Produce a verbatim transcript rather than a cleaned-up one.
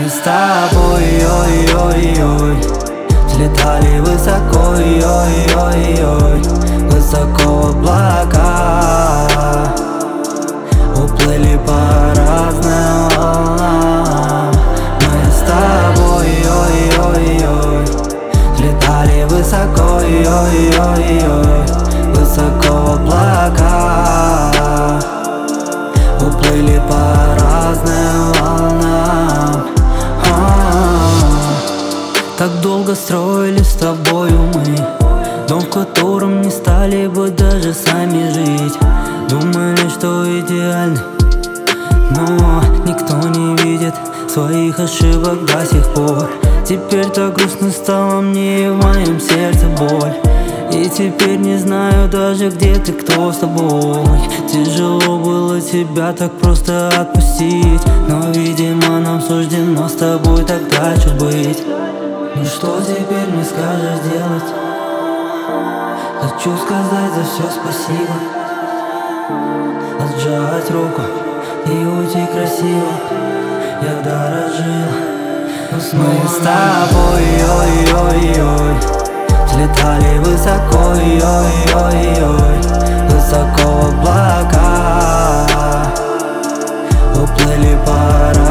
с тобой, ой-ой-ой, взлетали высоко, ой-ой-ой, высоко в облака, уплыли по разным волнам. Мы с тобой, ой-ой-ой, взлетали высоко, ой-ой-ой, высоко в облака, уплыли по разным волнам. Так долго строили с тобою мы дом, в котором не стали бы даже сами жить. Думали, что идеальны, но никто не видит своих ошибок до сих пор. Теперь так грустно стало мне, и в моем сердце боль. И теперь не знаю даже, где ты, кто с тобой. Тяжело было тебя так просто отпустить, но, видимо, нам суждено с тобой так дальше быть. Ну что теперь мне скажешь делать? Хочу сказать за все спасибо, отжать руку и уйти красиво. Я дорожил, но снова мы с тобой, ой-ой-ой, взлетали высоко, ой-ой-ой, высоко в облака, уплыли по